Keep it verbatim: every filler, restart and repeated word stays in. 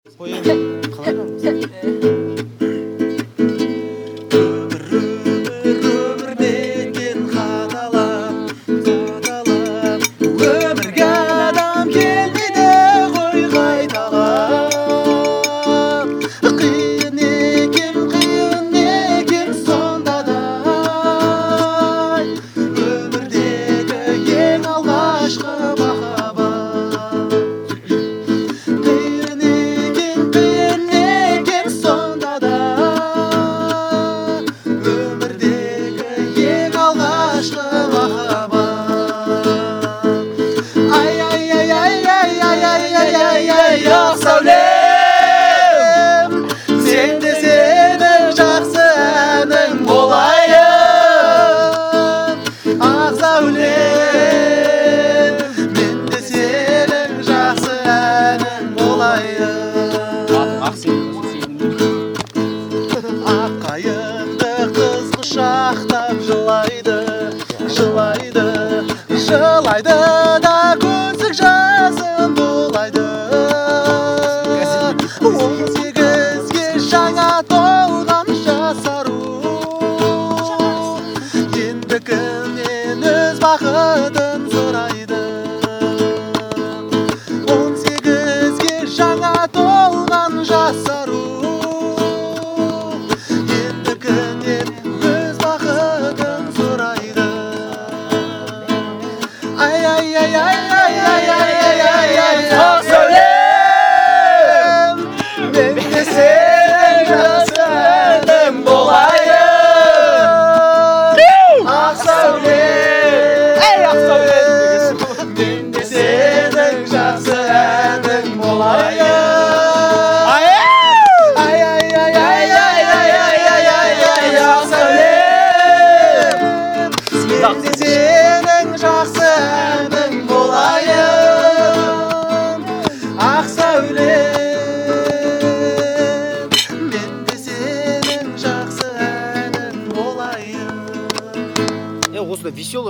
Koyayım. Kalır mısın? Өмірге адам келмейді ғой қайталап. Қиын екен, қиын екен сонда да. Өмірдегі ең алғашқы махаббат. Қиын екен, қиын екен сонда да. Өмірдегі ең алғашқы махаббат. Ақ сәулем, сен де сенің жақсы әнің болайын. Ақ сәулем, мен де сенің жақсы әнің болайын. Ақ қайыңды қыз құшақтап жылайды, жылайды, жылайды да көзік жасын булайды. Он сегізге жаңа толған жас ару, енді кімнен өз бақытын сұрайды. Он сегізге жаңа толған жас ару, енді кімнен өз бақытын сұрайды. Ай, ай, ай, ай, ай, ай, ай, ай, ай, ай, ақ сәулем, мен де сенің жақсы әнің болайын. Ақ сәулем, мен де сенің жақсы әнің болайын. Ай, ай, ай, ай, ай, ай, ай, ай, ай, ақ сәулем, мен де сенің жақсы әнің болайын. Ақ сәулем, мен де сенің жақсы әнің болайын. Осында веселый.